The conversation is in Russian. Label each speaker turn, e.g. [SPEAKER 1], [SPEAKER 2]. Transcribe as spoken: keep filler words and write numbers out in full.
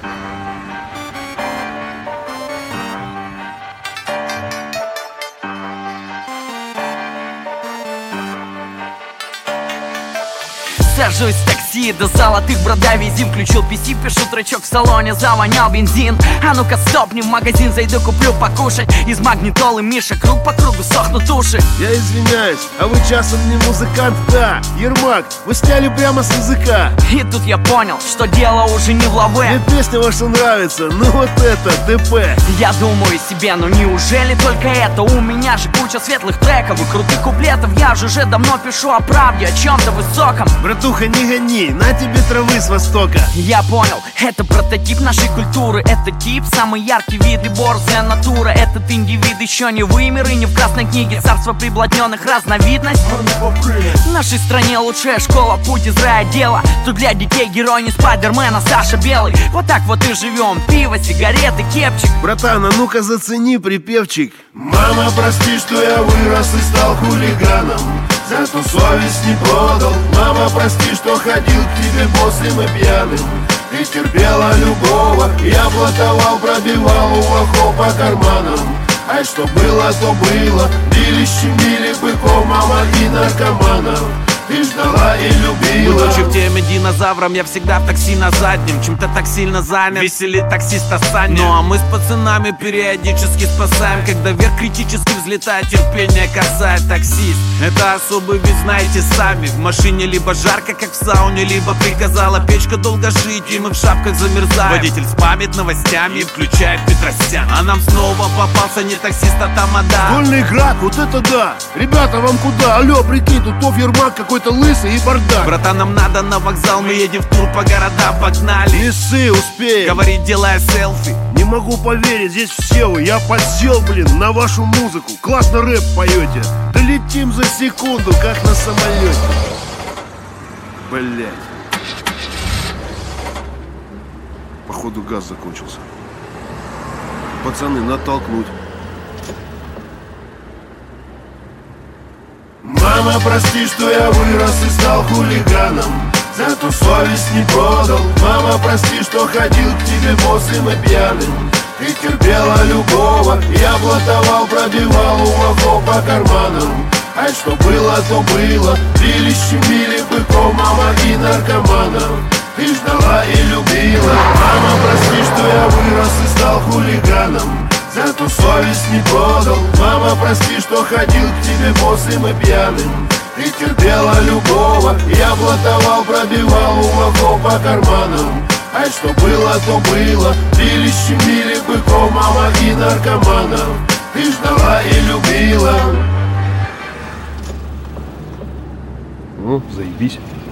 [SPEAKER 1] Сажусь в такси, до золотых брода визим. Включил пи си, пишу тречок в салоне, завонял бензин. А ну-ка стопни в магазин, зайду куплю покушать. Из магнитолы Миша, круг по кругу сохнут уши.
[SPEAKER 2] Я извиняюсь, а вы часом не музыкант? Да, Ермак, вы сняли прямо с языка.
[SPEAKER 1] И тут я понял, что дело уже не в лаве.
[SPEAKER 2] Мне песня ваша нравится, ну вот это, ДП.
[SPEAKER 1] Я думаю себе, ну неужели только это? У меня же куча светлых треков и крутых куплетов. Я же уже давно пишу о правде, о чем-то высоком.
[SPEAKER 2] Братуха, не гони, на тебе травы с востока.
[SPEAKER 1] Я понял, это прототип нашей культуры. Это тип, самый яркий вид и борзая натура. Этот индивид еще не вымер и не в красной книге царства приблотненных разновидность. В нашей стране лучшая школа, путь из рая дело. Тут для детей герой не Спайдермен, а Саша Белый. Вот так вот и живем, пиво, сигареты, кепчик.
[SPEAKER 2] Братан, а ну-ка зацени припевчик. Мама, прости, что я вырос и стал хулиганом, зато совесть не продал. Мама, прости, что ходил к тебе босым и пьяным. Ты терпела любого, я блатовал, пробивал у лохов по карманам. Ай, что было, то было, били, щемили быков, мама и наркоманов. Ты ждала и любила.
[SPEAKER 3] Будучи в теме динозавром, я всегда в такси на заднем. Чем-то так сильно занят, веселит таксиста Саня. Ну а мы с пацанами периодически спасаем, когда вверх критически взлетает терпение, касает таксист. Это особый вид, знаете сами. В машине либо жарко, как в сауне, либо приказала печка долго жить, и мы в шапках замерзаем. Водитель спамит новостями и включает Петросян. А нам снова попался не таксист, а тамада.
[SPEAKER 2] Вольный игрок, вот это да. Ребята, вам куда? Алло, прикинь, тут Тоф Ермак какой-то лысый и бардак.
[SPEAKER 3] Братан, нам надо на вокзал, мы едем в тур по городам, погнали.
[SPEAKER 2] Не ссы, успеем.
[SPEAKER 3] Говорит, делая селфи.
[SPEAKER 2] Не могу поверить, здесь все вы. Я подсел, блин, на вашу музыку. Классно рэп поете. Долетим за секунду, как на самолете. Блять. Походу газ закончился. Пацаны, натолкнуть. Мама, прости, что я вырос и стал хулиганом, зато совесть не продал. Мама, прости, что ходил к тебе босым и пьяным. Ты терпела любого, я блатовал, пробивал у лохов по карманам. Ай, что было, то было, били, щемили быков, мама и наркоманов. Ты ждала и любила. Мама, прости, что я вырос и стал хулиганом, зато совесть не продал. Мама, прости, что ходил к тебе босым и пьяным. Ты терпела любого, я блатовал, пробивал у лохов по карманам. Ай, что было, то было, били, щемили быков, мама и наркоманов. Ты ждала и любила. Ну, заебись.